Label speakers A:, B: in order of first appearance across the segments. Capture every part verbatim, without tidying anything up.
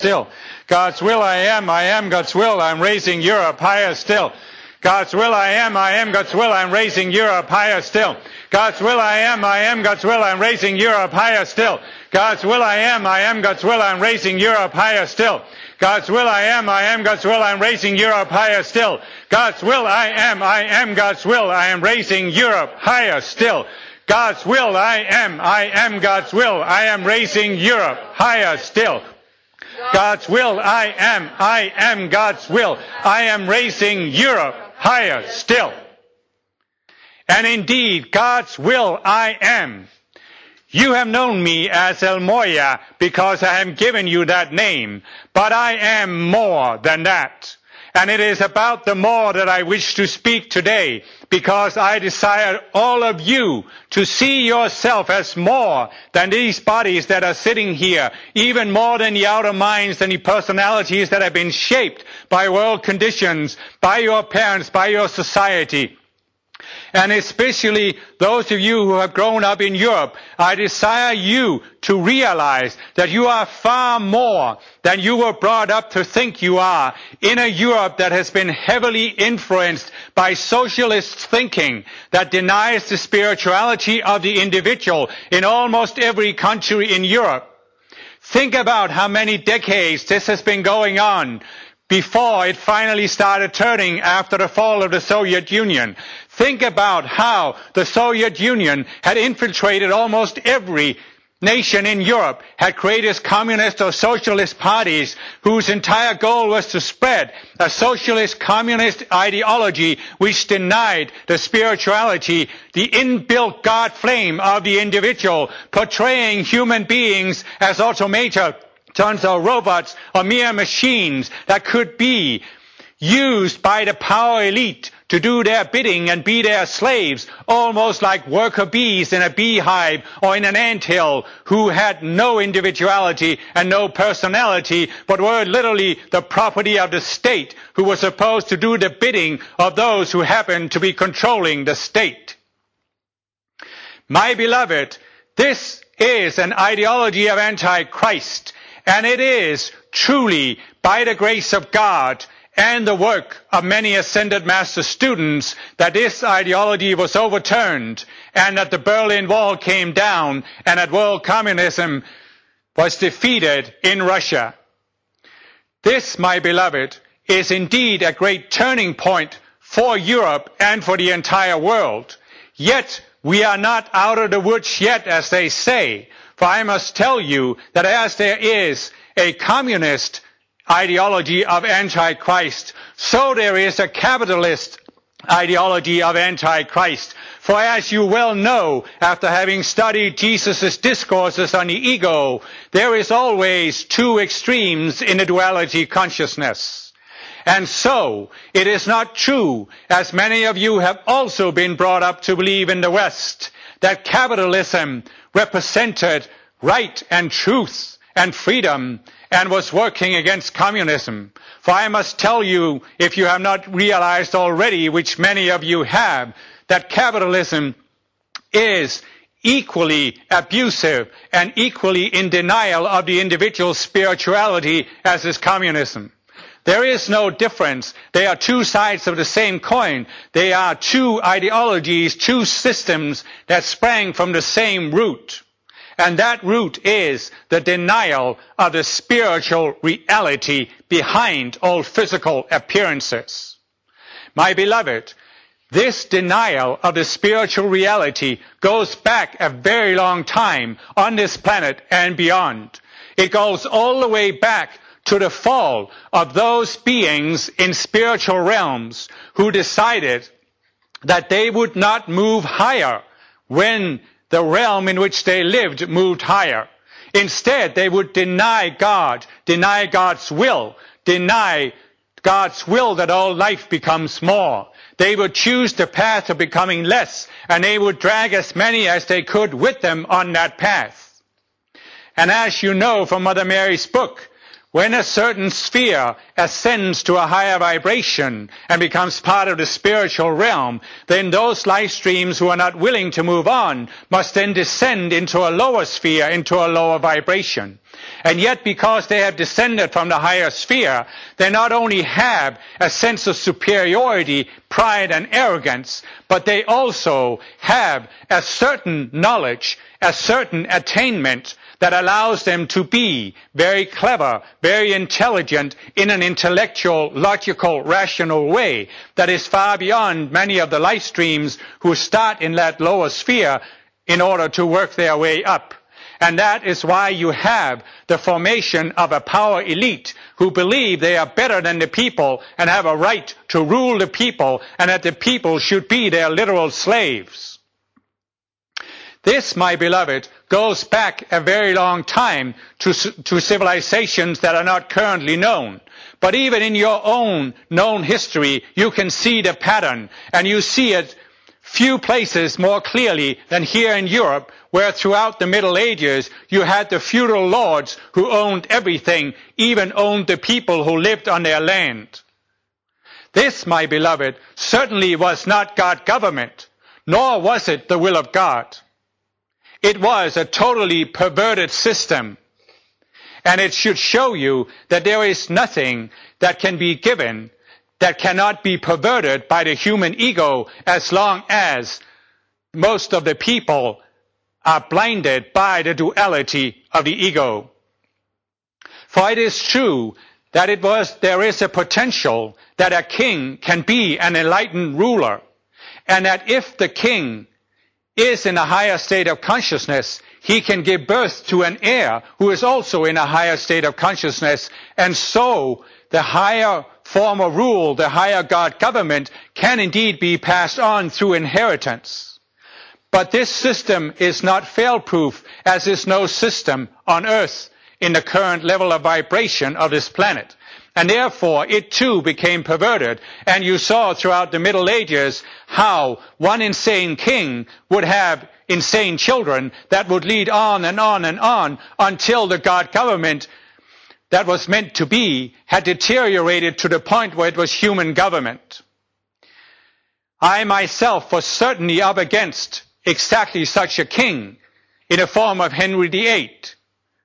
A: still. God's will I am, I am God's will, I'm raising Europe higher still. God's will I am, I am God's will, I'm raising Europe higher still. God's will I am, I am God's will, I'm raising Europe higher still. God's will I am, I am God's will, I'm raising Europe higher still. God's will I am, I am God's will, I'm raising Europe higher still. God's will I am, I am God's will, I am raising Europe higher still. God's will I am, I am God's will, I am raising Europe higher still. God's will I am, I am God's will, I am raising Europe higher still. And indeed, God's will I am. You have known me as El Moya because I have given you that name, but I am more than that. And it is about the more that I wish to speak today, because I desire all of you to see yourself as more than these bodies that are sitting here, even more than the outer minds and the personalities that have been shaped by world conditions, by your parents, by your society. And especially those of you who have grown up in Europe, I desire you to realize that you are far more than you were brought up to think you are in a Europe that has been heavily influenced by socialist thinking that denies the spirituality of the individual in almost every country in Europe. Think about how many decades this has been going on before it finally started turning after the fall of the Soviet Union. Think about how the Soviet Union had infiltrated almost every nation in Europe, had created communist or socialist parties whose entire goal was to spread a socialist communist ideology which denied the spirituality, the inbuilt God flame of the individual, portraying human beings as automata, tons of robots or mere machines that could be used by the power elite to do their bidding and be their slaves, almost like worker bees in a beehive or in an anthill who had no individuality and no personality, but were literally the property of the state, who was supposed to do the bidding of those who happened to be controlling the state. My beloved, this is an ideology of Antichrist. And it is truly by the grace of God and the work of many ascended master students that this ideology was overturned, and that the Berlin Wall came down, and that world communism was defeated in Russia. This, my beloved, is indeed a great turning point for Europe and for the entire world. Yet we are not out of the woods yet, as they say. For I must tell you that as there is a communist ideology of Antichrist, so there is a capitalist ideology of Antichrist. For as you well know, after having studied Jesus' discourses on the ego, there is always two extremes in the duality consciousness. And so, it is not true, as many of you have also been brought up to believe in the West, that capitalism represented right and truth and freedom and was working against communism. For I must tell you, if you have not realized already, which many of you have, that capitalism is equally abusive and equally in denial of the individual's spirituality as is communism. There is no difference. They are two sides of the same coin. They are two ideologies, two systems that sprang from the same root. And that root is the denial of the spiritual reality behind all physical appearances. My beloved, this denial of the spiritual reality goes back a very long time on this planet and beyond. It goes all the way back to the fall of those beings in spiritual realms who decided that they would not move higher when the realm in which they lived moved higher. Instead, they would deny God, deny God's will, deny God's will that all life becomes more. They would choose the path of becoming less, and they would drag as many as they could with them on that path. And as you know from Mother Mary's book, when a certain sphere ascends to a higher vibration and becomes part of the spiritual realm, then those light streams who are not willing to move on must then descend into a lower sphere, into a lower vibration. And yet, because they have descended from the higher sphere, they not only have a sense of superiority, pride, and arrogance, but they also have a certain knowledge, a certain attainment that allows them to be very clever, very intelligent in an intellectual, logical, rational way that is far beyond many of the light streams who start in that lower sphere in order to work their way up. And that is why you have the formation of a power elite who believe they are better than the people and have a right to rule the people, and that the people should be their literal slaves. This, my beloved, goes back a very long time to, to civilizations that are not currently known. But even in your own known history, you can see the pattern, and you see it few places more clearly than here in Europe, where throughout the Middle Ages you had the feudal lords who owned everything, even owned the people who lived on their land. This, my beloved, certainly was not God's government, nor was it the will of God. It was a totally perverted system, and it should show you that there is nothing that can be given that cannot be perverted by the human ego, as long as most of the people are blinded by the duality of the ego. For it is true that it was, there is a potential that a king can be an enlightened ruler, and that if the king is in a higher state of consciousness, he can give birth to an heir who is also in a higher state of consciousness, and so the higher form of rule, the higher God government, can indeed be passed on through inheritance. But this system is not fail-proof, as is no system on earth in the current level of vibration of this planet. And therefore, it too became perverted. And you saw throughout the Middle Ages how one insane king would have insane children that would lead on and on and on until the God government that was meant to be had deteriorated to the point where it was human government. I myself was certainly up against exactly such a king in the form of Henry the Eighth.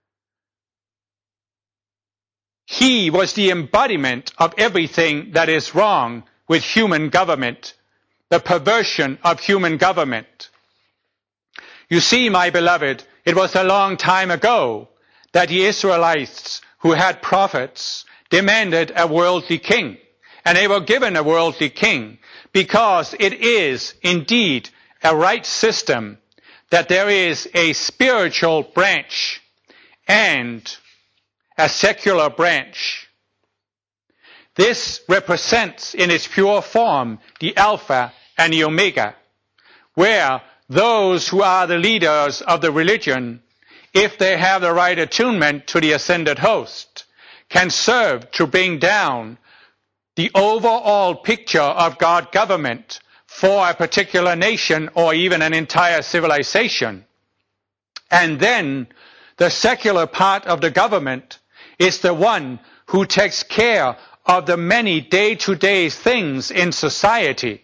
A: He was the embodiment of everything that is wrong with human government, the perversion of human government. You see, my beloved, it was a long time ago that the Israelites, who had prophets, demanded a worldly king. And they were given a worldly king because it is indeed a right system that there is a spiritual branch and a secular branch. This represents in its pure form the Alpha and the Omega, where those who are the leaders of the religion, if they have the right attunement to the ascended host, can serve to bring down the overall picture of God government for a particular nation or even an entire civilization. And then the secular part of the government is the one who takes care of the many day-to-day things in society.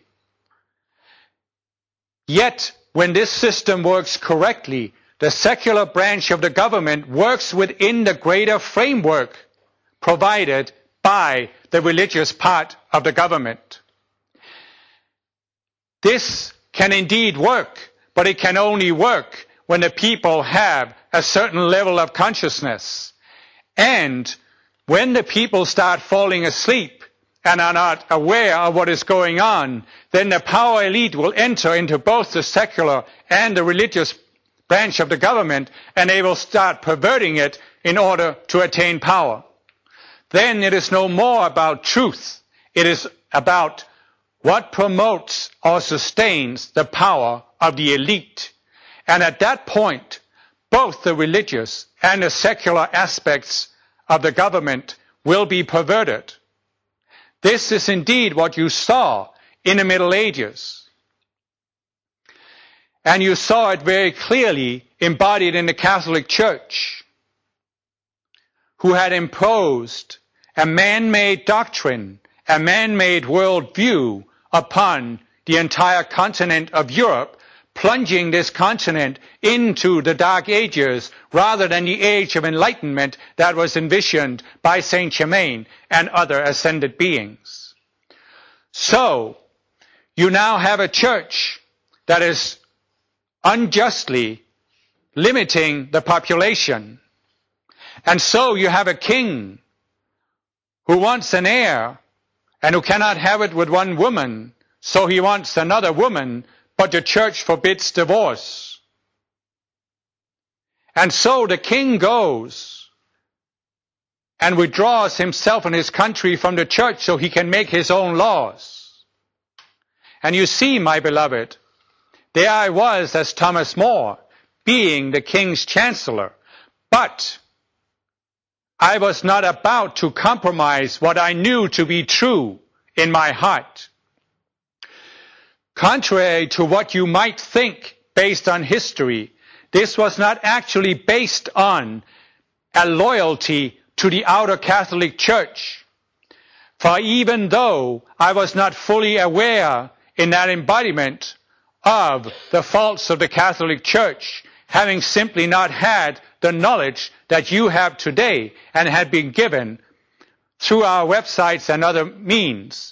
A: Yet, when this system works correctly, the secular branch of the government works within the greater framework provided by the religious part of the government. This can indeed work, but it can only work when the people have a certain level of consciousness. And when the people start falling asleep and are not aware of what is going on, then the power elite will enter into both the secular and the religious branch of the government, and they will start perverting it in order to attain power. Then it is no more about truth. It is about what promotes or sustains the power of the elite. And at that point, both the religious and the secular aspects of the government will be perverted. This is indeed what you saw in the Middle Ages. And you saw it very clearly embodied in the Catholic Church, who had imposed a man-made doctrine, a man-made worldview upon the entire continent of Europe, plunging this continent into the Dark Ages rather than the age of enlightenment that was envisioned by Saint Germain and other ascended beings. So, you now have a church that is unjustly limiting the population. And so you have a king who wants an heir and who cannot have it with one woman, so he wants another woman, but the church forbids divorce. And so the king goes and withdraws himself and his country from the church so he can make his own laws. And you see, my beloved, there I was as Thomas More, being the king's chancellor, but I was not about to compromise what I knew to be true in my heart. Contrary to what you might think based on history, this was not actually based on a loyalty to the outer Catholic Church. For even though I was not fully aware in that embodiment of the faults of the Catholic Church, having simply not had the knowledge that you have today and had been given through our websites and other means,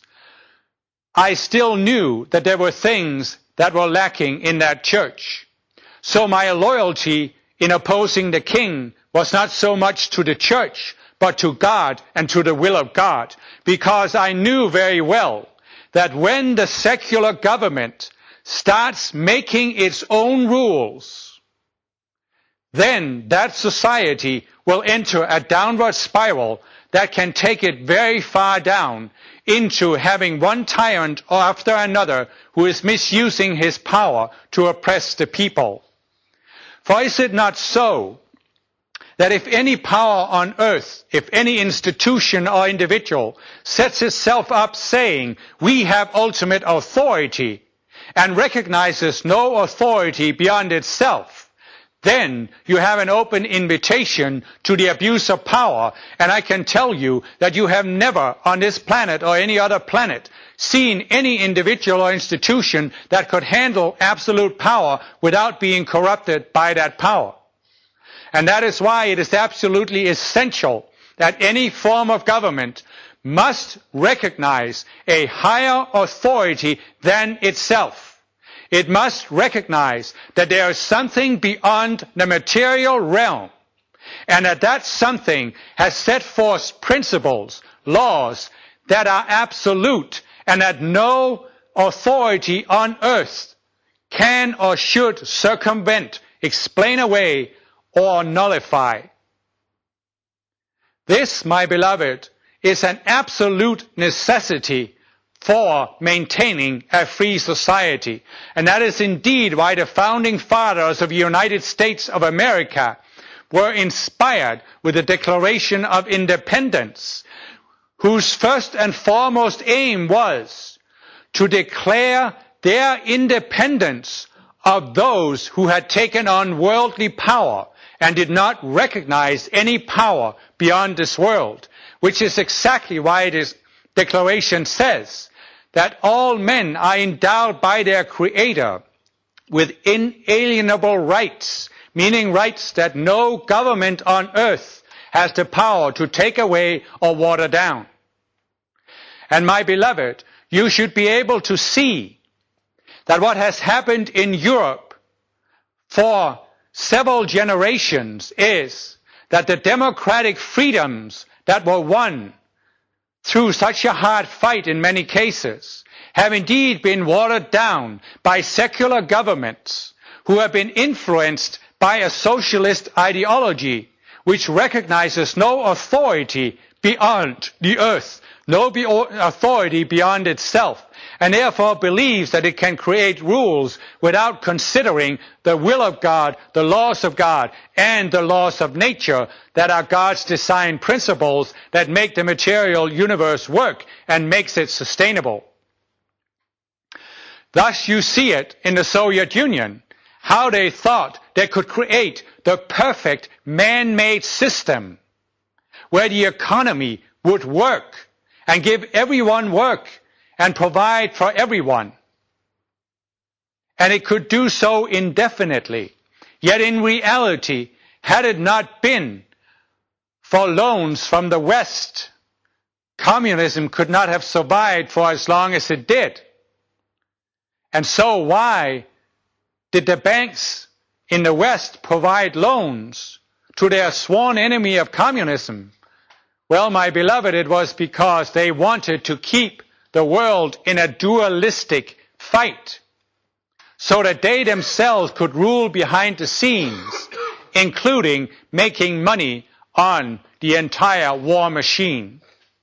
A: I still knew that there were things that were lacking in that church. So my loyalty in opposing the king was not so much to the church, but to God and to the will of God, because I knew very well that when the secular government starts making its own rules, then that society will enter a downward spiral that can take it very far down into having one tyrant after another who is misusing his power to oppress the people. For is it not so that if any power on earth, if any institution or individual sets itself up saying, we have ultimate authority, and recognizes no authority beyond itself, then you have an open invitation to the abuse of power. And I can tell you that you have never on this planet or any other planet seen any individual or institution that could handle absolute power without being corrupted by that power. And that is why it is absolutely essential that any form of government must recognize a higher authority than itself. It must recognize that there is something beyond the material realm, and that that something has set forth principles, laws that are absolute, and that no authority on earth can or should circumvent, explain away, or nullify. This, my beloved, is an absolute necessity for maintaining a free society. And that is indeed why the founding fathers of the United States of America were inspired with the Declaration of Independence, whose first and foremost aim was to declare their independence of those who had taken on worldly power and did not recognize any power beyond this world, which is exactly why this declaration says that all men are endowed by their Creator with inalienable rights, meaning rights that no government on earth has the power to take away or water down. And my beloved, you should be able to see that what has happened in Europe for several generations is that the democratic freedoms that were won through such a hard fight in many cases have indeed been watered down by secular governments who have been influenced by a socialist ideology which recognizes no authority beyond the earth, no be- authority beyond itself, and therefore believes that it can create rules without considering the will of God, the laws of God, and the laws of nature that are God's design principles that make the material universe work and makes it sustainable. Thus you see it in the Soviet Union, how they thought they could create the perfect man-made system where the economy would work and give everyone work and provide for everyone. And it could do so indefinitely. Yet in reality, had it not been for loans from the West, communism could not have survived for as long as it did. And so why did the banks in the West provide loans to their sworn enemy of communism? Well, my beloved, it was because they wanted to keep the world in a dualistic fight so that they themselves could rule behind the scenes, including making money on the entire war machine.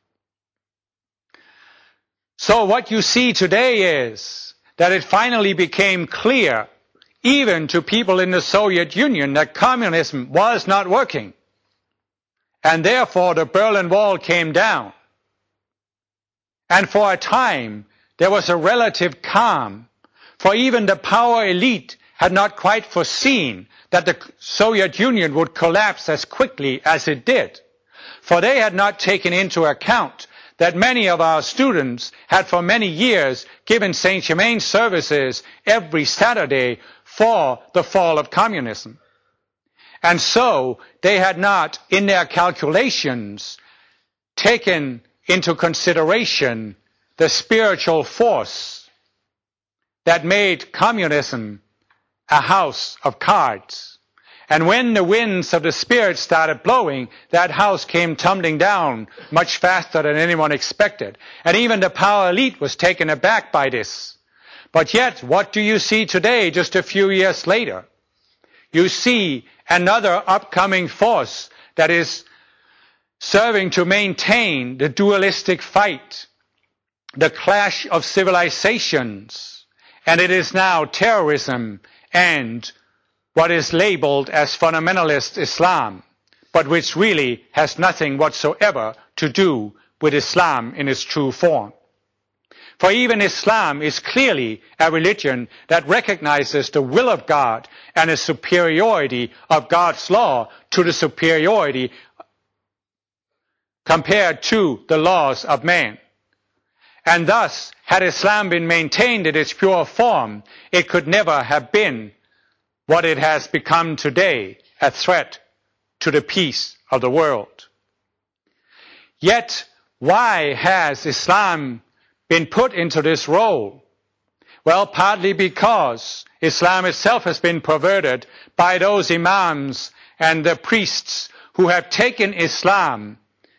A: So what you see today is that it finally became clear, even to people in the Soviet Union, that communism was not working. And therefore the Berlin Wall came down. And for a time there was a relative calm, for even the power elite had not quite foreseen that the Soviet Union would collapse as quickly as it did. For they had not taken into account that many of our students had for many years given Saint Germain services every Saturday for the fall of communism. And so they had not, in their calculations, taken into consideration the spiritual force that made communism a house of cards. And when the winds of the Spirit started blowing, that house came tumbling down much faster than anyone expected. And even the power elite was taken aback by this. But yet, what do you see today, just a few years later? You see another upcoming force that is serving to maintain the dualistic fight, the clash of civilizations, and it is now terrorism and what is labeled as fundamentalist Islam, but which really has nothing whatsoever to do with Islam in its true form. For even Islam is clearly a religion that recognizes the will of God and the superiority of God's law to the superiority compared to the laws of man. And thus, had Islam been maintained in its pure form, it could never have been what it has become today, a threat to the peace of the world. Yet, why has Islam been put into this role? Well, partly because Islam itself has been perverted by those imams and the priests who have taken Islam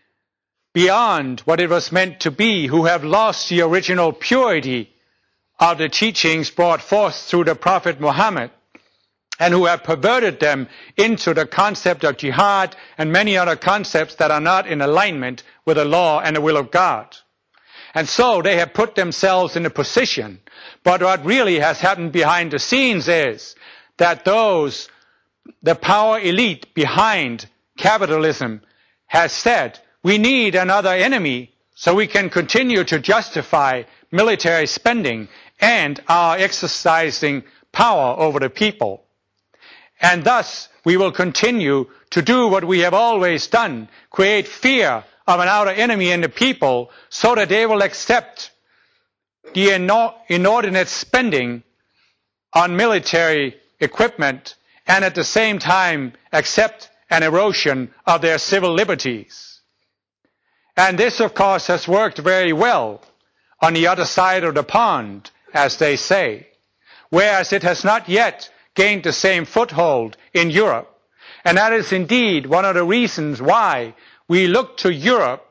A: beyond what it was meant to be, who have lost the original purity of the teachings brought forth through the Prophet Muhammad, and who have perverted them into the concept of jihad and many other concepts that are not in alignment with the law and the will of God. And so they have put themselves in a position, but what really has happened behind the scenes is that those, the power elite behind capitalism has said, we need another enemy so we can continue to justify military spending and our exercising power over the people. And thus, we will continue to do what we have always done, create fear of an outer enemy in the people so that they will accept the inordinate spending on military equipment and at the same time accept an erosion of their civil liberties. And this, of course, has worked very well on the other side of the pond, as they say, whereas it has not yet gained the same foothold in Europe. And that is indeed one of the reasons why we look to Europe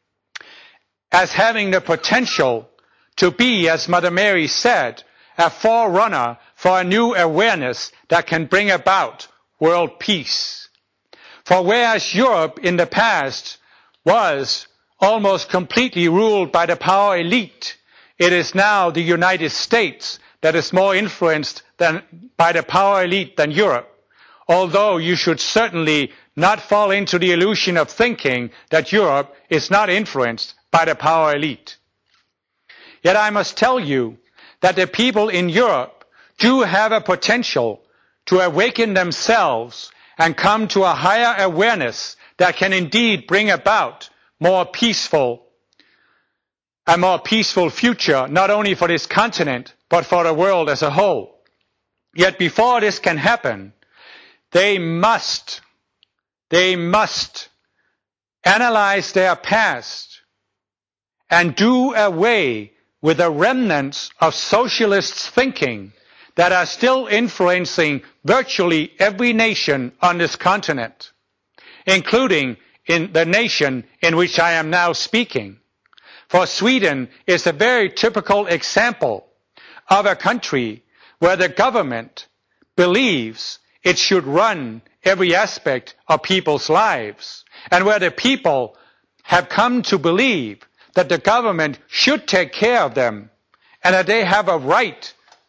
A: as having the potential to be, as Mother Mary said, a forerunner for a new awareness that can bring about world peace. For whereas Europe in the past was almost completely ruled by the power elite, it is now the United States that is more influenced than, by the power elite than Europe. Although you should certainly not fall into the illusion of thinking that Europe is not influenced by the power elite. Yet I must tell you that the people in Europe do have a potential to awaken themselves and come to a higher awareness that can indeed bring about more peaceful, a more peaceful future, not only for this continent, but for the world as a whole. Yet before this can happen, they must, they must analyze their past and do away with the remnants of socialist thinking that are still influencing virtually every nation on this continent, including in the nation in which I am now speaking. For Sweden is a very typical example of a country where the government believes it should run every aspect of people's lives, and where the people have come to believe that the government should take care of them and that they have a right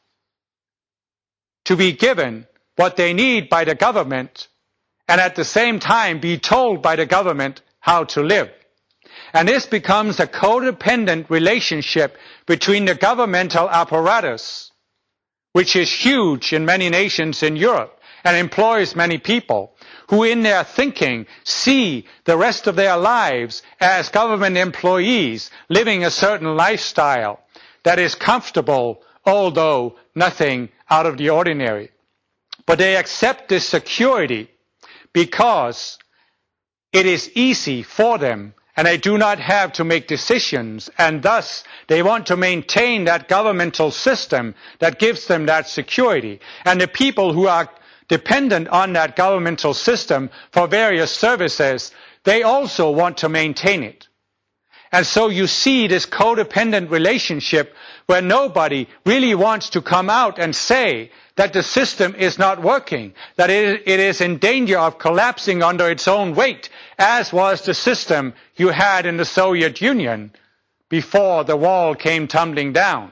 A: to be given what they need by the government and at the same time be told by the government how to live. And this becomes a codependent relationship between the governmental apparatus, which is huge in many nations in Europe and employs many people, who in their thinking see the rest of their lives as government employees living a certain lifestyle that is comfortable, although nothing out of the ordinary. But they accept this security because it is easy for them and they do not have to make decisions, and thus they want to maintain that governmental system that gives them that security. And the people who are dependent on that governmental system for various services, they also want to maintain it. And so you see this codependent relationship where nobody really wants to come out and say that the system is not working, that it, it is in danger of collapsing under its own weight, as was the system you had in the Soviet Union before the wall came tumbling down.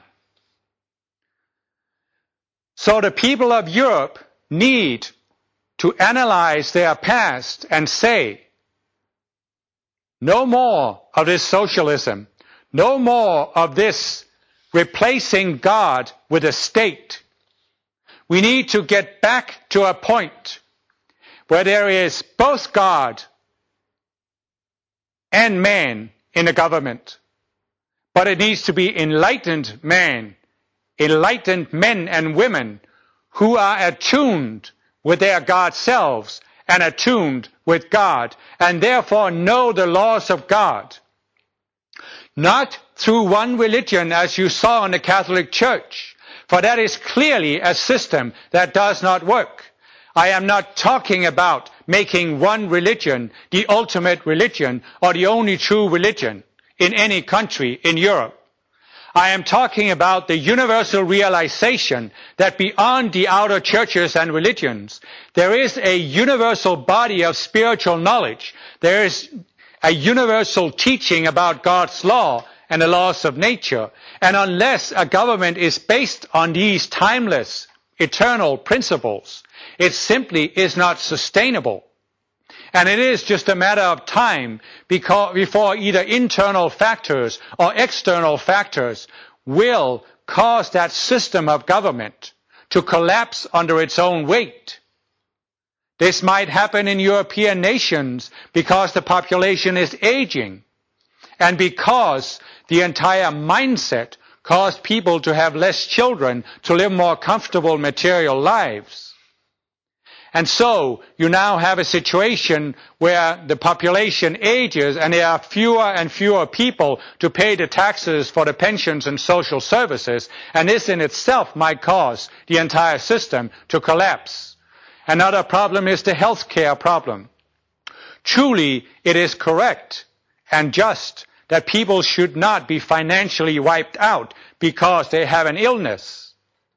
A: So the people of Europe need to analyze their past and say, no more of this socialism, no more of this replacing God with a state. We need to get back to a point where there is both God and man in the government. But it needs to be enlightened man, enlightened men and women who are attuned with their God selves and attuned with God, and therefore know the laws of God. Not through one religion as you saw in the Catholic Church, for that is clearly a system that does not work. I am not talking about making one religion the ultimate religion or the only true religion in any country in Europe. I am talking about the universal realization that beyond the outer churches and religions, there is a universal body of spiritual knowledge. There is a universal teaching about God's law and the laws of nature. And unless a government is based on these timeless, eternal principles, it simply is not sustainable. And it is just a matter of time before either internal factors or external factors will cause that system of government to collapse under its own weight. This might happen in European nations because the population is aging and because the entire mindset caused people to have less children, to live more comfortable material lives. And so you now have a situation where the population ages and there are fewer and fewer people to pay the taxes for the pensions and social services, and this in itself might cause the entire system to collapse. Another problem is the healthcare problem. Truly, it is correct and just that people should not be financially wiped out because they have an illness.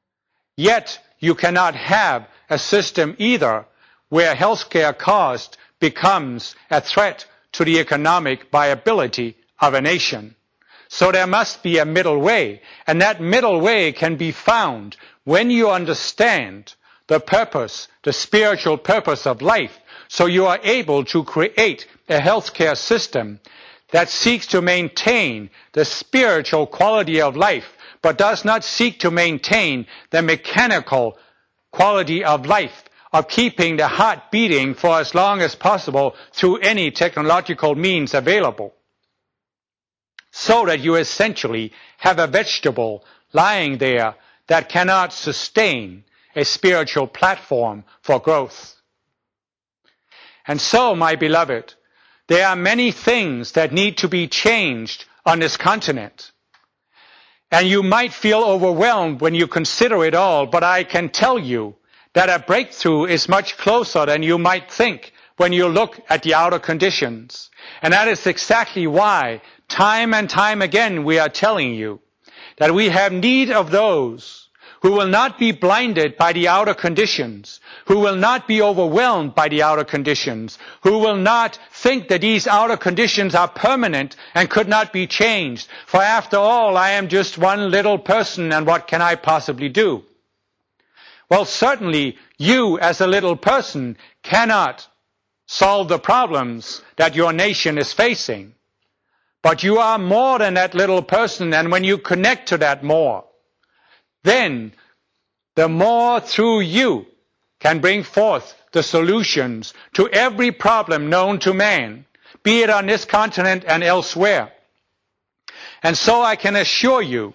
A: Yet, you cannot have a system either where healthcare cost becomes a threat to the economic viability of a nation. So there must be a middle way, and that middle way can be found when you understand the purpose, the spiritual purpose of life, so you are able to create a healthcare system that seeks to maintain the spiritual quality of life, but does not seek to maintain the mechanical quality of life of keeping the heart beating for as long as possible through any technological means available, so that you essentially have a vegetable lying there that cannot sustain a spiritual platform for growth. And so, my beloved, there are many things that need to be changed on this continent. And you might feel overwhelmed when you consider it all, but I can tell you that a breakthrough is much closer than you might think when you look at the outer conditions. And that is exactly why, time and time again, we are telling you that we have need of those who will not be blinded by the outer conditions, who will not be overwhelmed by the outer conditions, who will not think that these outer conditions are permanent and could not be changed. For after all, I am just one little person, and what can I possibly do? Well, certainly you as a little person cannot solve the problems that your nation is facing. But you are more than that little person, and when you connect to that more, then the more through you can bring forth the solutions to every problem known to man, be it on this continent and elsewhere. And so I can assure you,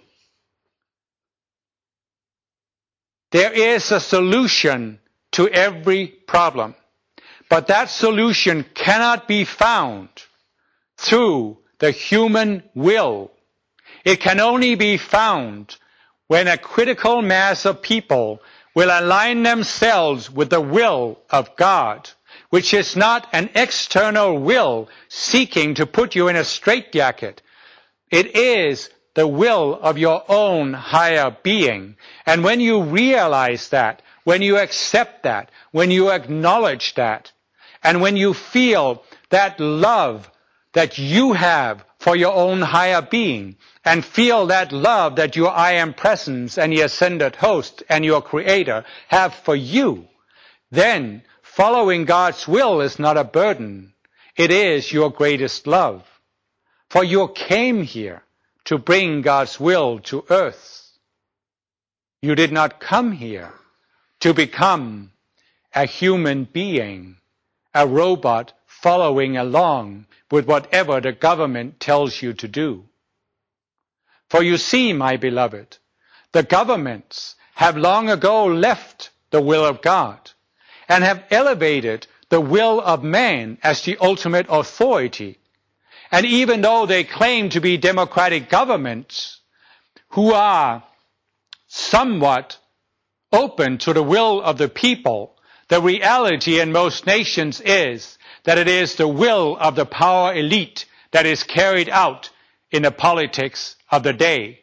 A: there is a solution to every problem. But that solution cannot be found through the human will. It can only be found when a critical mass of people will align themselves with the will of God, which is not an external will seeking to put you in a straitjacket. It is the will of your own higher being. And when you realize that, when you accept that, when you acknowledge that, and when you feel that love that you have for your own higher being, and feel that love that your I Am Presence and your ascended host and your Creator have for you, then following God's will is not a burden. It is your greatest love. For you came here to bring God's will to earth. You did not come here to become a human being, a robot following along with whatever the government tells you to do. For you see, my beloved, the governments have long ago left the will of God and have elevated the will of man as the ultimate authority. And even though they claim to be democratic governments who are somewhat open to the will of the people, the reality in most nations is that it is the will of the power elite that is carried out in the politics of the day.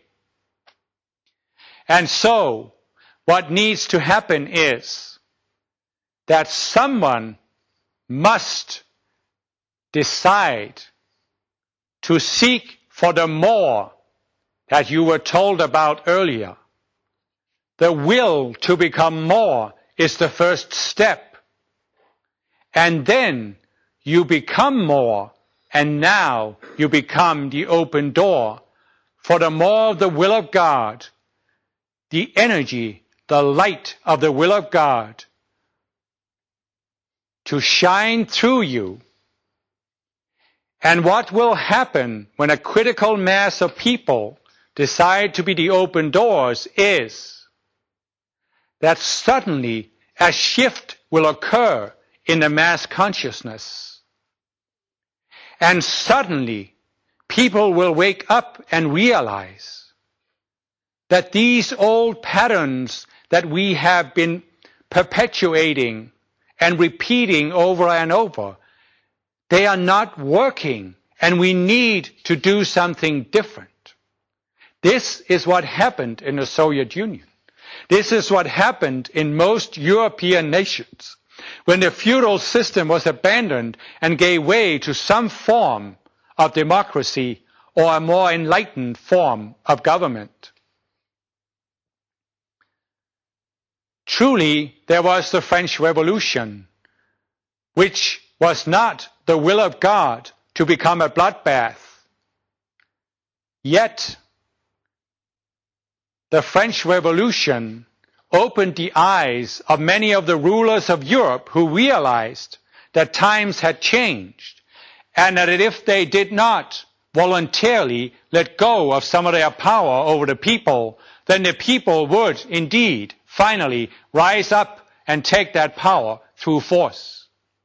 A: And so, what needs to happen is that someone must decide to seek for the more that you were told about earlier. The will to become more is the first step. And then you become more, and now you become the open door for the more of the will of God, the energy, the light of the will of God to shine through you. And what will happen when a critical mass of people decide to be the open doors is that suddenly a shift will occur in the mass consciousness. And suddenly people will wake up and realize that these old patterns that we have been perpetuating and repeating over and over, they are not working, and we need to do something different. This is what happened in the Soviet Union. This is what happened in most European nations when the feudal system was abandoned and gave way to some form of democracy or a more enlightened form of government. Truly, there was the French Revolution, which was not the will of God to become a bloodbath. Yet, the French Revolution opened the eyes of many of the rulers of Europe who realized that times had changed and that if they did not voluntarily let go of some of their power over the people, then the people would indeed finally rise up and take that power through force.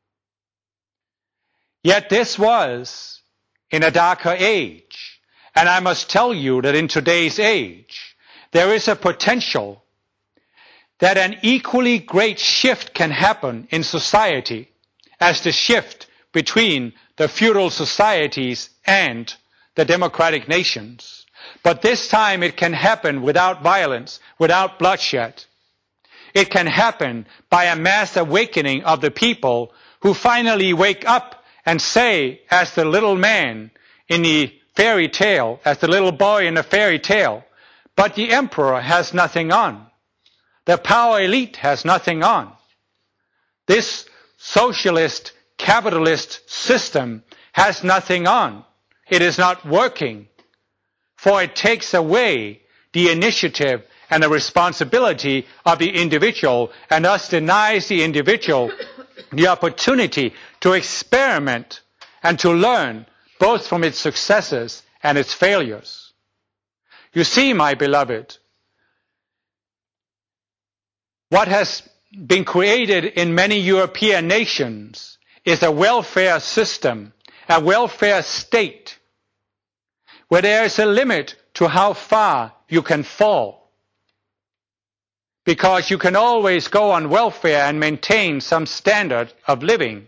A: Yet this was in a darker age, and I must tell you that in today's age, there is a potential that an equally great shift can happen in society as the shift between the feudal societies and the democratic nations. But this time it can happen without violence, without bloodshed. It can happen by a mass awakening of the people who finally wake up and say, as the little man in the fairy tale, as the little boy in the fairy tale, but the emperor has nothing on. The power elite has nothing on. This socialist capitalist system has nothing on. It is not working, for it takes away the initiative and the responsibility of the individual and thus denies the individual the opportunity to experiment and to learn both from its successes and its failures. You see, my beloved, what has been created in many European nations is a welfare system, a welfare state, where there is a limit to how far you can fall. Because you can always go on welfare and maintain some standard of living.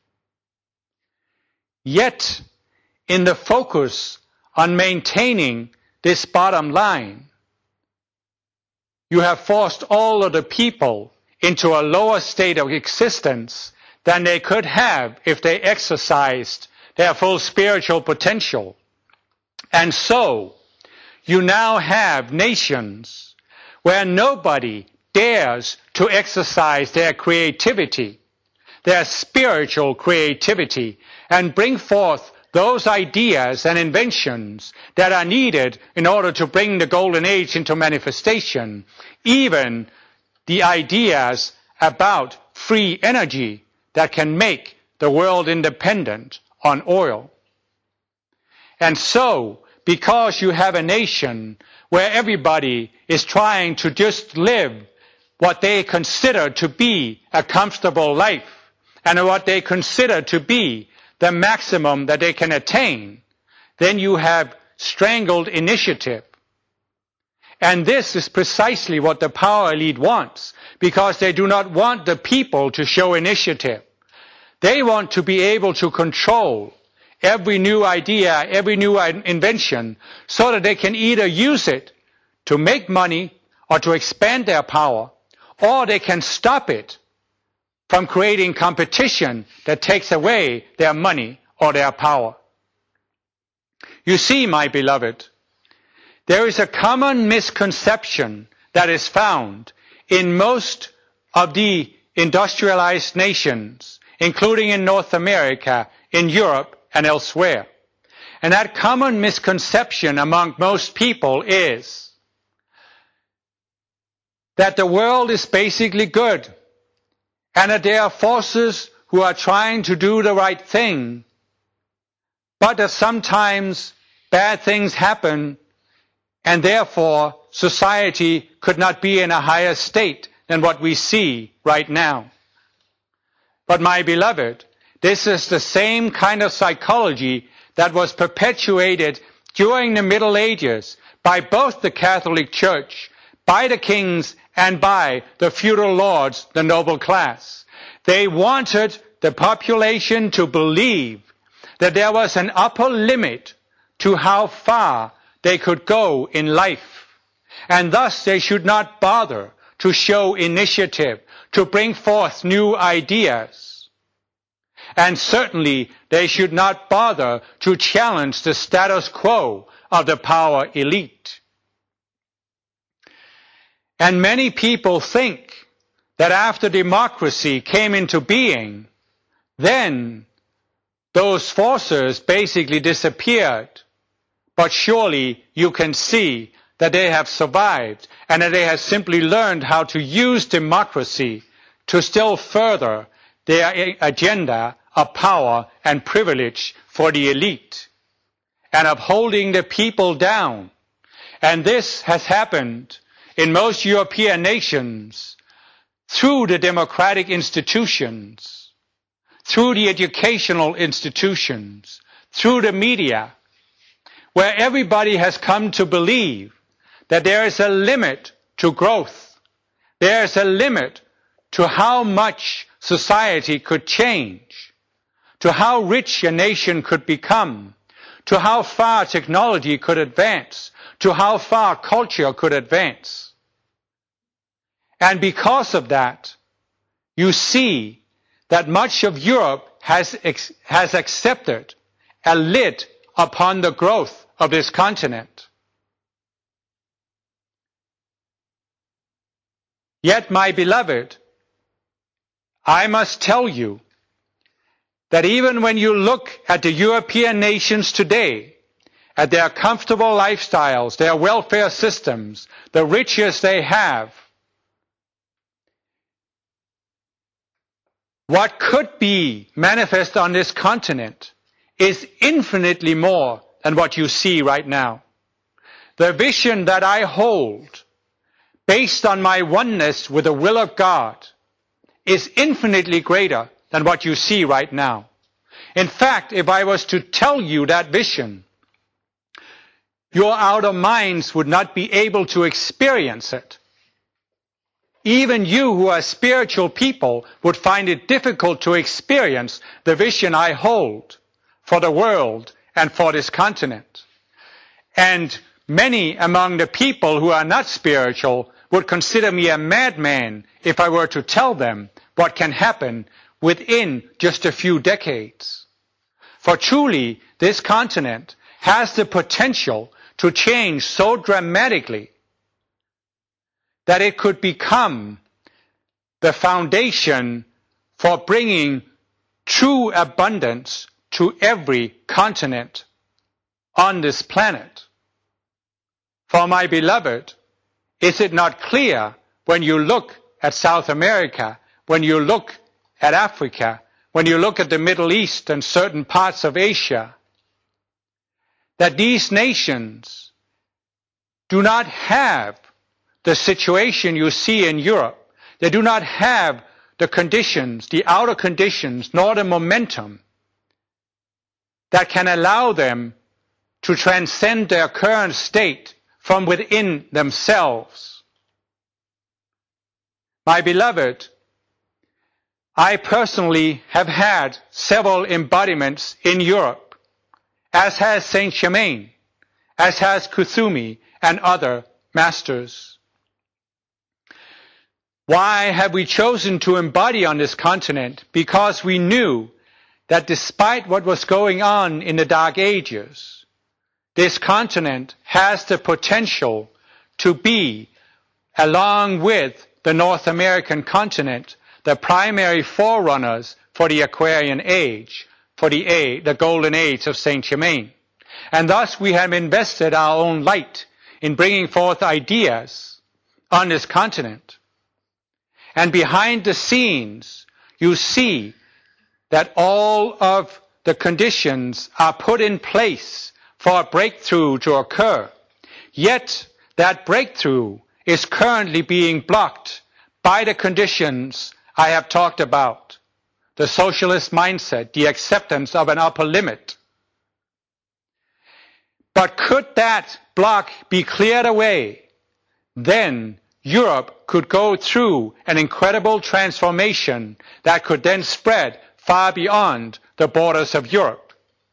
A: Yet, in the focus on maintaining this bottom line, you have forced all of the people into a lower state of existence than they could have if they exercised their full spiritual potential. And so, you now have nations where nobody dares to exercise their creativity, their spiritual creativity, and bring forth those ideas and inventions that are needed in order to bring the golden age into manifestation, even the ideas about free energy that can make the world independent on oil. And so, because you have a nation where everybody is trying to just live what they consider to be a comfortable life and what they consider to be the maximum that they can attain, then you have strangled initiative. And this is precisely what the power elite wants, because they do not want the people to show initiative. They want to be able to control every new idea, every new invention, so that they can either use it to make money or to expand their power, or they can stop it from creating competition that takes away their money or their power. You see, my beloved, there is a common misconception that is found in most of the industrialized nations, including in North America, in Europe, and elsewhere. And that common misconception among most people is that the world is basically good, and that there are forces who are trying to do the right thing, but that sometimes bad things happen, and therefore society could not be in a higher state than what we see right now. But my beloved, this is the same kind of psychology that was perpetuated during the Middle Ages by both the Catholic Church, by the kings, and by the feudal lords, the noble class. They wanted the population to believe that there was an upper limit to how far they could go in life, and thus they should not bother to show initiative, to bring forth new ideas. And certainly they should not bother to challenge the status quo of the power elite. And many people think that after democracy came into being, then those forces basically disappeared. But surely you can see that they have survived and that they have simply learned how to use democracy to still further their agenda of power and privilege for the elite and of holding the people down. And this has happened in most European nations through the democratic institutions, through the educational institutions, through the media, where everybody has come to believe that there is a limit to growth. There is a limit to how much society could change, to how rich a nation could become, to how far technology could advance, to how far culture could advance. And because of that, you see that much of Europe has, ex- has accepted a lid upon the growth of this continent. Yet, my beloved, I must tell you that even when you look at the European nations today, at their comfortable lifestyles, their welfare systems, the riches they have, what could be manifest on this continent is infinitely more than what you see right now. The vision that I hold, based on my oneness with the will of God, is infinitely greater than what you see right now. In fact, if I was to tell you that vision, your outer minds would not be able to experience it. Even you who are spiritual people would find it difficult to experience the vision I hold for the world and for this continent. And many among the people who are not spiritual would consider me a madman if I were to tell them what can happen within just a few decades. For truly, this continent has the potential to change so dramatically that it could become the foundation for bringing true abundance to every continent on this planet. For my beloved, is it not clear when you look at South America, when you look at Africa, when you look at the Middle East and certain parts of Asia, that these nations do not have the situation you see in Europe? They do not have the conditions, the outer conditions, nor the momentum that can allow them to transcend their current state from within themselves. My beloved, I personally have had several embodiments in Europe, as has Saint Germain, as has Kuthumi and other masters. Why have we chosen to embody on this continent? Because we knew that despite what was going on in the Dark Ages, this continent has the potential to be, along with the North American continent, the primary forerunners for the Aquarian Age, for the, age, the Golden Age of Saint Germain. And thus we have invested our own light in bringing forth ideas on this continent. And behind the scenes, you see that all of the conditions are put in place for a breakthrough to occur. Yet that breakthrough is currently being blocked by the conditions I have talked about. The socialist mindset, the acceptance of an upper limit. But could that block be cleared away, then Europe could go through an incredible transformation that could then spread far beyond the borders of Europe.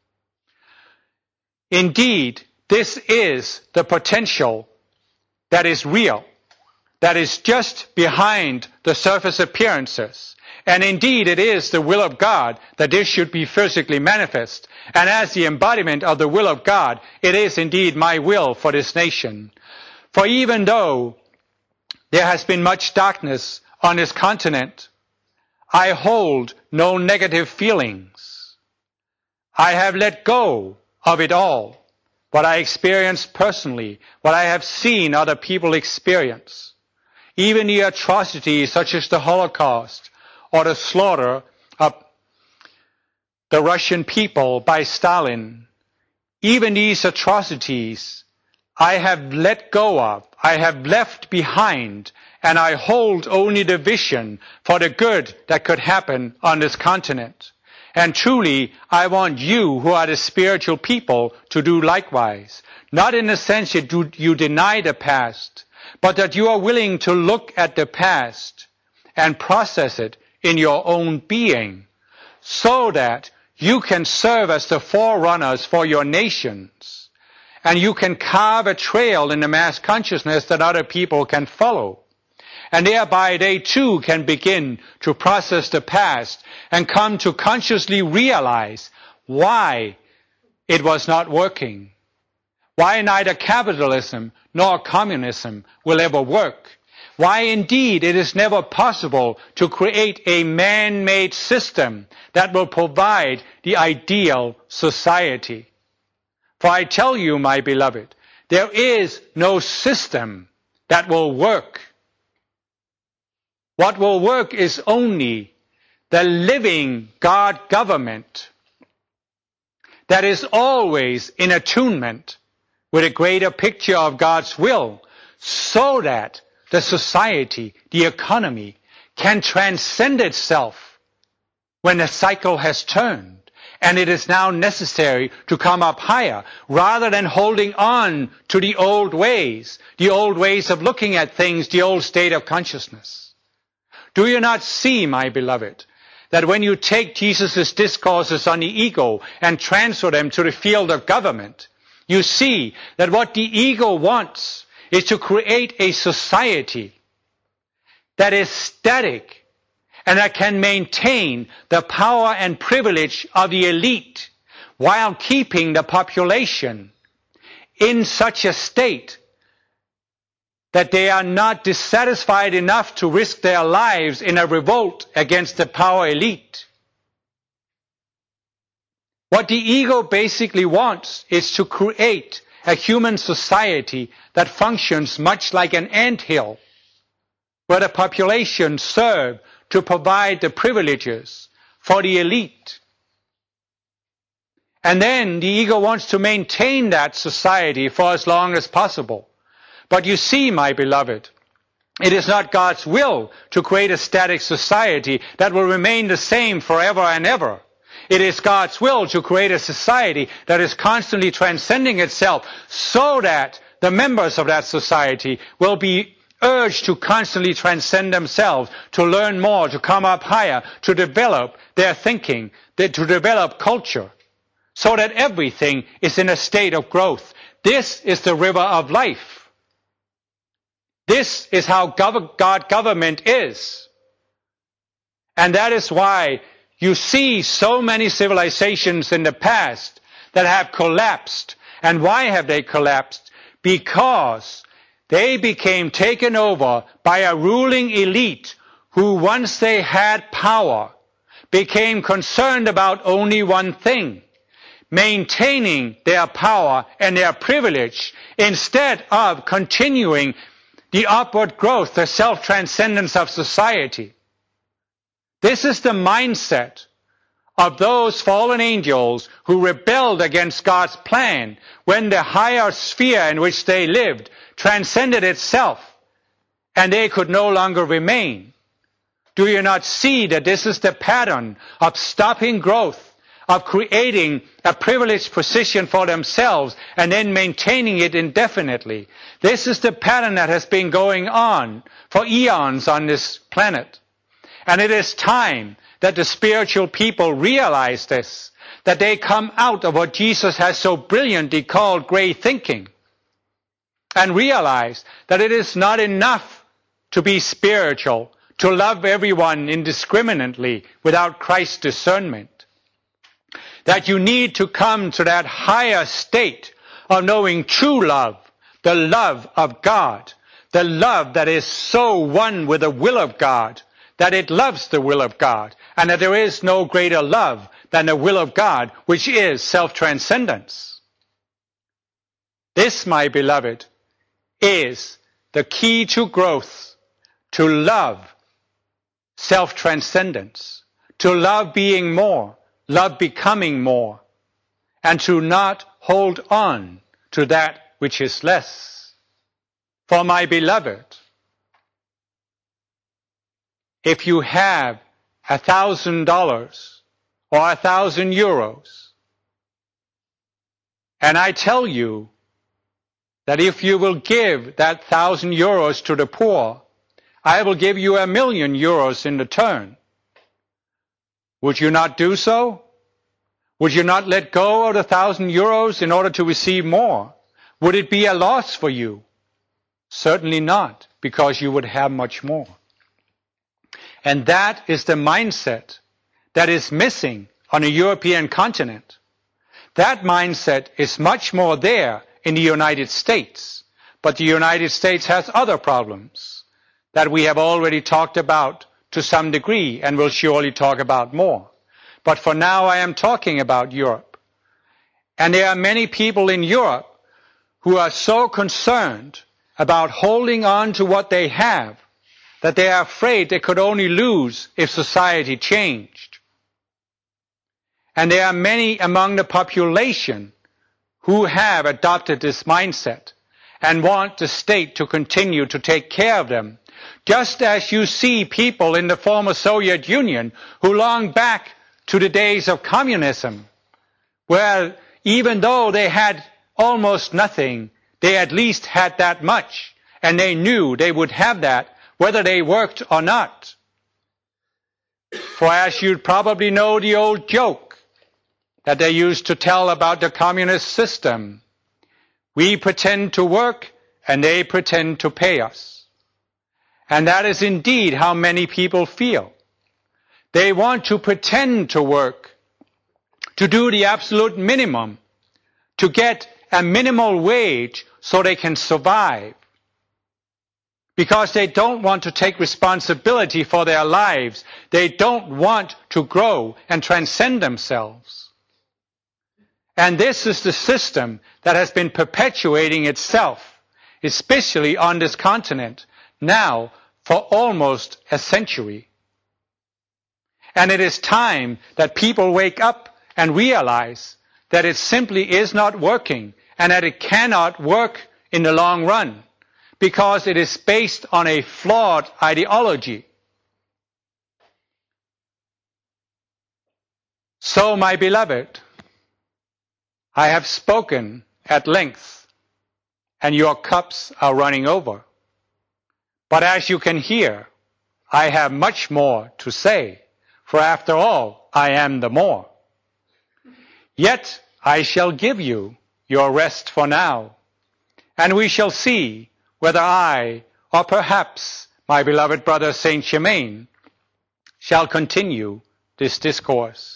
A: Indeed, this is the potential that is real, that is just behind the surface appearances. And indeed, it is the will of God that this should be physically manifest. And as the embodiment of the will of God, it is indeed my will for this nation. For even though there has been much darkness on this continent, I hold no negative feelings. I have let go of it all, what I experienced personally, what I have seen other people experience, even the atrocities such as the Holocaust or the slaughter of the Russian people by Stalin, even these atrocities I have let go of, I have left behind, and I hold only the vision for the good that could happen on this continent. And truly, I want you who are the spiritual people to do likewise. Not in the sense that you deny the past, but that you are willing to look at the past and process it in your own being, so that you can serve as the forerunners for your nations, and you can carve a trail in the mass consciousness that other people can follow. And thereby they too can begin to process the past and come to consciously realize why it was not working, why neither capitalism nor communism will ever work, why indeed it is never possible to create a man-made system that will provide the ideal society. For I tell you, my beloved, there is no system that will work. What will work is only the living God government that is always in attunement with a greater picture of God's will, so that the society, the economy, can transcend itself when the cycle has turned and it is now necessary to come up higher, rather than holding on to the old ways, the old ways of looking at things, the old state of consciousness. Do you not see, my beloved, that when you take Jesus' discourses on the ego and transfer them to the field of government, you see that what the ego wants is to create a society that is static and that can maintain the power and privilege of the elite while keeping the population in such a state that they are not dissatisfied enough to risk their lives in a revolt against the power elite. What the ego basically wants is to create a human society that functions much like an anthill, where the population serve to provide the privileges for the elite. And then the ego wants to maintain that society for as long as possible. But you see, my beloved, it is not God's will to create a static society that will remain the same forever and ever. It is God's will to create a society that is constantly transcending itself, so that the members of that society will be urged to constantly transcend themselves, to learn more, to come up higher, to develop their thinking, to develop culture, so that everything is in a state of growth. This is the river of life. This is how God government is. And that is why you see so many civilizations in the past that have collapsed. And why have they collapsed? Because they became taken over by a ruling elite who, once they had power, became concerned about only one thing: maintaining their power and their privilege, instead of continuing the upward growth, the self-transcendence of society. This is the mindset of those fallen angels who rebelled against God's plan when the higher sphere in which they lived transcended itself and they could no longer remain. Do you not see that this is the pattern of stopping growth, of creating a privileged position for themselves and then maintaining it indefinitely? This is the pattern that has been going on for eons on this planet. And it is time that the spiritual people realize this, that they come out of what Jesus has so brilliantly called gray thinking, and realize that it is not enough to be spiritual, to love everyone indiscriminately without Christ's discernment. That you need to come to that higher state of knowing true love, the love of God, the love that is so one with the will of God, that it loves the will of God, and that there is no greater love than the will of God, which is self-transcendence. This, my beloved, is the key to growth, to love self-transcendence, to love being more, love becoming more, and to not hold on to that which is less. For my beloved, if you have a thousand dollars or a thousand euros, and I tell you that if you will give that thousand euros to the poor, I will give you a million euros in return. Would you not do so? Would you not let go of the thousand euros in order to receive more? Would it be a loss for you? Certainly not, because you would have much more. And that is the mindset that is missing on a European continent. That mindset is much more there in the United States. But the United States has other problems that we have already talked about to some degree and will surely talk about more. But for now I am talking about Europe. And there are many people in Europe who are so concerned about holding on to what they have that they are afraid they could only lose if society changed. And there are many among the population who have adopted this mindset and want the state to continue to take care of them, just as you see people in the former Soviet Union who long back to the days of communism, where even though they had almost nothing, they at least had that much, and they knew they would have that whether they worked or not. For as you probably know the old joke that they used to tell about the communist system, we pretend to work and they pretend to pay us. And that is indeed how many people feel. They want to pretend to work, to do the absolute minimum, to get a minimal wage so they can survive. Because they don't want to take responsibility for their lives. They don't want to grow and transcend themselves. And this is the system that has been perpetuating itself, especially on this continent, now for almost a century. And it is time that people wake up and realize that it simply is not working and that it cannot work in the long run, because it is based on a flawed ideology. So, my beloved, I have spoken at length, and your cups are running over. But as you can hear, I have much more to say, for after all, I am the more. Yet I shall give you your rest for now, and we shall see whether I, or perhaps my beloved brother Saint Germain, shall continue this discourse.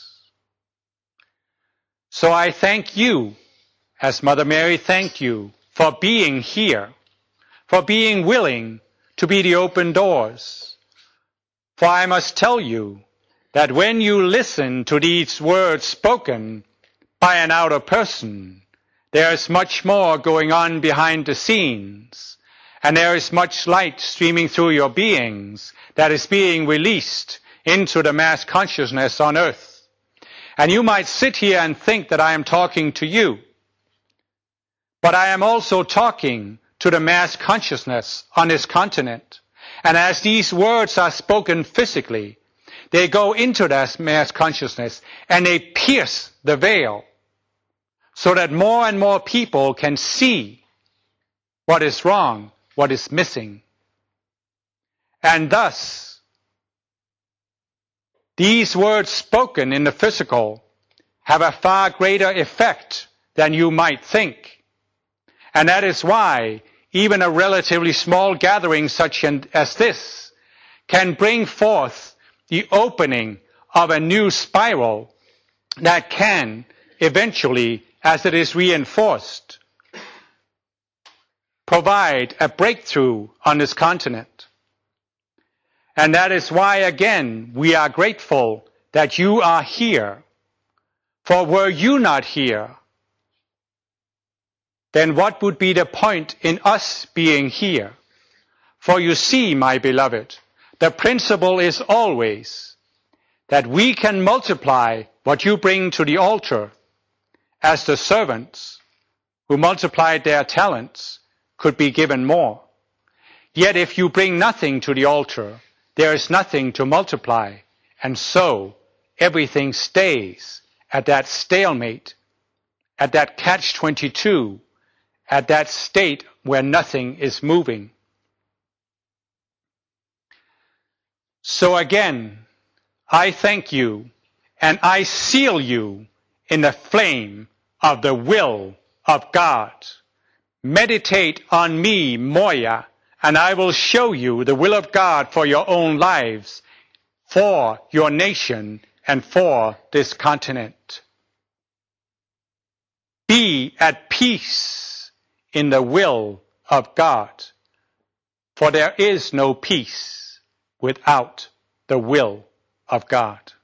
A: So I thank you, as Mother Mary thanked you, for being here, for being willing to be the open doors. For I must tell you that when you listen to these words spoken by an outer person, there is much more going on behind the scenes. And there is much light streaming through your beings that is being released into the mass consciousness on earth. And you might sit here and think that I am talking to you. But I am also talking to the mass consciousness on this continent. And as these words are spoken physically, they go into that mass consciousness and they pierce the veil so that more and more people can see what is wrong, what is missing. And thus, these words spoken in the physical have a far greater effect than you might think. And that is why even a relatively small gathering such as this can bring forth the opening of a new spiral that can eventually, as it is reinforced, provide a breakthrough on this continent. And that is why, again, we are grateful that you are here. For were you not here, then what would be the point in us being here? For you see, my beloved, the principle is always that we can multiply what you bring to the altar, as the servants who multiplied their talents could be given more. Yet if you bring nothing to the altar, there is nothing to multiply, and so everything stays at that stalemate, at that catch twenty-two, at that state where nothing is moving. So again, I thank you, and I seal you in the flame of the will of God. Meditate on me, Moya, and I will show you the will of God for your own lives, for your nation, and for this continent. Be at peace in the will of God, for there is no peace without the will of God.